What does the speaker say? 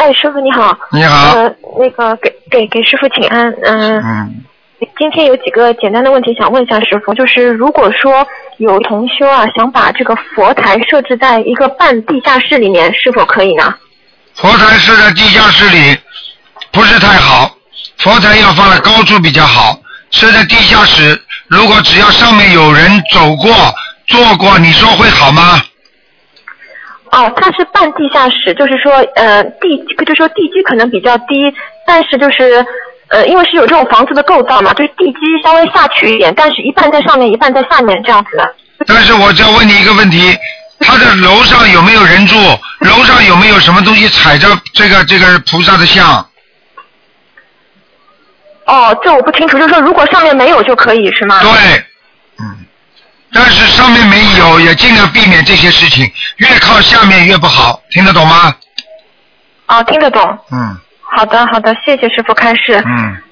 哎，师傅你好。 你好。 那个给师傅请安。今天有几个简单的问题想问一下师傅，就是如果说有同修啊想把这个佛台设置在一个半地下室里面，是否可以呢？ 佛台设在地下室里不是太好，佛台要放在高处比较好。设在地下室，如果只要上面有人走过坐过，你说会好吗？ 哦，它是半地下室，就是说就是说地基可能比较低，但是就是因为是有这种房子的构造嘛，就是地基稍微下去一点，但是一半在上面一半在下面这样子的。 但是我就要问你一个问题，他的楼上有没有人住？楼上有没有什么东西踩着这个菩萨的像？ 哦，这我不清楚，就是说如果上面没有就可以是吗？ 对，但是上面没有也尽量避免这些事情，越靠下面越不好，听得懂吗？ 哦，听得懂。好的，谢谢师傅开示。